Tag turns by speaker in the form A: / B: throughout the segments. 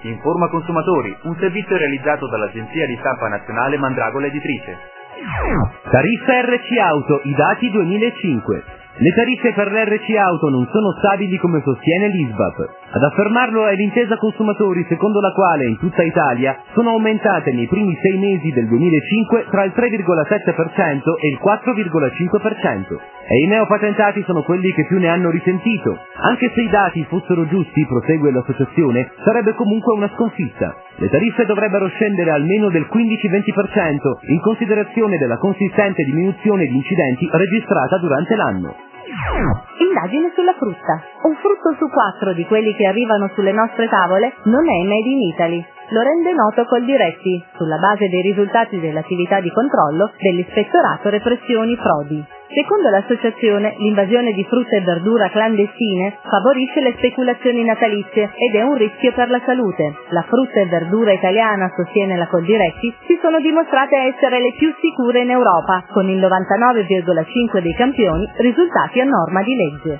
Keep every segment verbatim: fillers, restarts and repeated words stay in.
A: Informa Consumatori, un servizio realizzato dall'agenzia di stampa nazionale Mandragola Editrice.
B: Tariffa R C Auto, i dati duemilacinque. Le tariffe per l'R C Auto non sono stabili come sostiene l'I S V A P. Ad affermarlo è l'intesa consumatori secondo la quale in tutta Italia sono aumentate nei primi sei mesi del duemilacinque tra il tre virgola sette per cento e il quattro virgola cinque per cento. E i neopatentati sono quelli che più ne hanno risentito. Anche se i dati fossero giusti, prosegue l'associazione, sarebbe comunque una sconfitta. Le tariffe dovrebbero scendere almeno del quindici venti per cento in considerazione della consistente diminuzione di incidenti registrata durante l'anno.
C: Indagine sulla frutta. Un frutto su quattro di quelli che arrivano sulle nostre tavole non è made in Italy. Lo rende noto Coldiretti, sulla base dei risultati dell'attività di controllo dell'Ispettorato Repressioni Frodi. Secondo l'associazione, l'invasione di frutta e verdura clandestine favorisce le speculazioni natalizie ed è un rischio per la salute. La frutta e verdura italiana, sostiene la Coldiretti, si sono dimostrate essere le più sicure in Europa, con il novantanove virgola cinque per cento dei campioni risultati a norma di legge.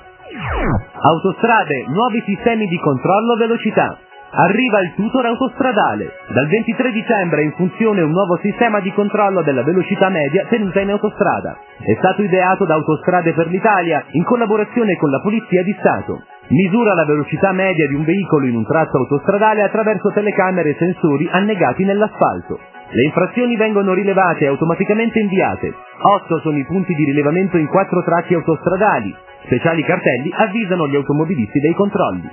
B: Autostrade, nuovi sistemi di controllo velocità. Arriva il tutor autostradale. Dal ventitré dicembre è in funzione un nuovo sistema di controllo della velocità media tenuta in autostrada. È stato ideato da Autostrade per l'Italia in collaborazione con la Polizia di Stato. Misura la velocità media di un veicolo in un tratto autostradale attraverso telecamere e sensori annegati nell'asfalto. Le infrazioni vengono rilevate e automaticamente inviate. Otto sono i punti di rilevamento in quattro tratti autostradali. Speciali cartelli avvisano gli automobilisti dei controlli.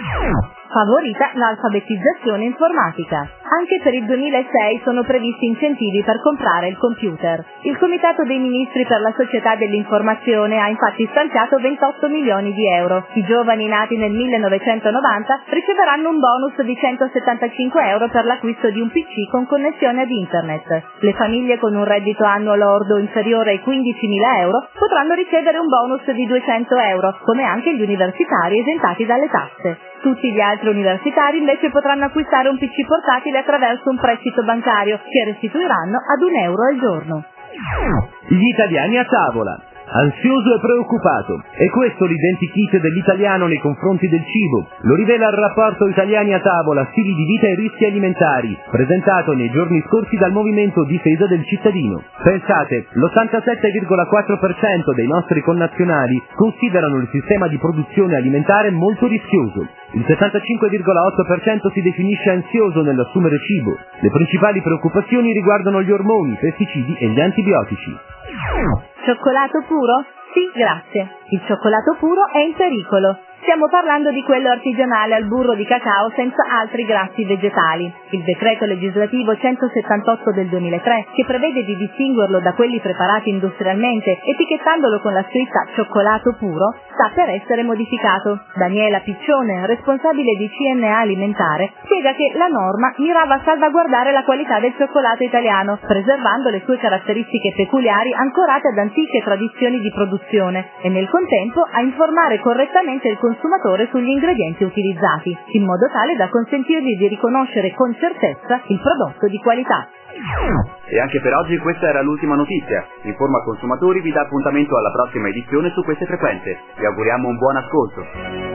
C: Favorita l'alfabetizzazione informatica. Anche per il duemilasei sono previsti incentivi per comprare il computer. Il Comitato dei Ministri per la Società dell'Informazione ha infatti stanziato ventotto milioni di euro. I giovani nati nel millenovecentonovanta riceveranno un bonus di centosettantacinque euro per l'acquisto di un P C con connessione ad internet. Le famiglie con un reddito annuo lordo inferiore ai quindicimila euro potranno ricevere un bonus di duecento euro, come anche gli universitari esentati dalle tasse. Tutti gli altri universitari invece potranno acquistare un P C portatile attraverso un prestito bancario che restituiranno ad un euro al giorno.
B: Gli italiani a tavola. Ansioso e preoccupato. È questo l'identikit dell'italiano nei confronti del cibo. Lo rivela il rapporto Italiani a tavola, stili di vita e rischi alimentari, presentato nei giorni scorsi dal Movimento Difesa del Cittadino. Pensate, l'ottantasette virgola quattro per cento dei nostri connazionali considerano il sistema di produzione alimentare molto rischioso. Il settantacinque virgola otto per cento si definisce ansioso nell'assumere cibo. Le principali preoccupazioni riguardano gli ormoni, i pesticidi e gli antibiotici.
C: Cioccolato puro? Sì, grazie. Il cioccolato puro è in pericolo. Stiamo parlando di quello artigianale al burro di cacao senza altri grassi vegetali. Il decreto legislativo centosettantotto del duemilatré, che prevede di distinguerlo da quelli preparati industrialmente, etichettandolo con la scritta cioccolato puro, sta per essere modificato. Daniela Piccione, responsabile di C N A Alimentare, spiega che la norma mirava a salvaguardare la qualità del cioccolato italiano, preservando le sue caratteristiche peculiari ancorate ad antiche tradizioni di produzione e nel contempo a informare correttamente il consumatore sugli ingredienti utilizzati, in modo tale da consentirgli di riconoscere con certezza il prodotto di qualità.
A: E anche per oggi questa era l'ultima notizia. Informa Consumatori vi dà appuntamento alla prossima edizione su queste frequenze. Vi auguriamo un buon ascolto.